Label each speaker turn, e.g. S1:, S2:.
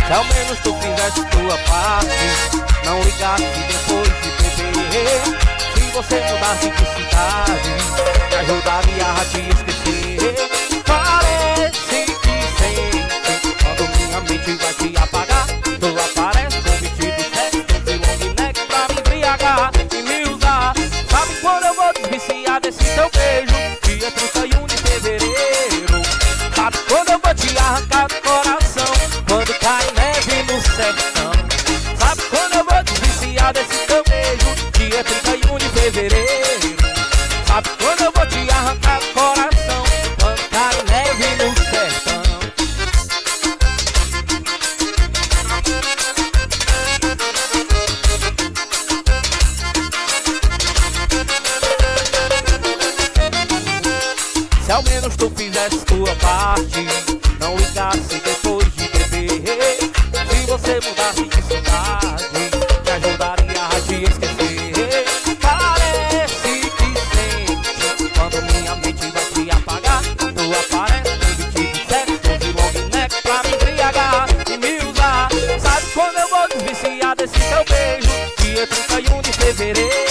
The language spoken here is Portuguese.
S1: Se ao menos tu fizesse tua parte, não ligasse depois de beber. Se você mudasse de cidade, me ajudaria a te esquecer. Parece que sente quando minha mente vai te apagar. Tu aparece com vestido sexy e long neck pra me embriagar e me usar. Sabe quando eu vou desviciar desse teu beijo? Dia 31 de fevereiro. Sabe quando eu vou te arrancar do coração? Quando cai neve no sertão. Sabe quando eu vou desviciar desse teu beijo? Dia 31 de fevereiro. Sabe quando eu vou te arrancar do coração? Quando cai neve no sertão. Se ao menos tu fizesse tua parte, não ligasse depois de beber. Se você mudasse de cidade, me ajudaria a te esquecer. Parece que sente quando minha mente vai te apagar. Tu aparece com vestido sexy de long neck pra me embriagar e me usar. Sabe quando eu vou desviciar desse teu beijo? Dia 31 de fevereiro.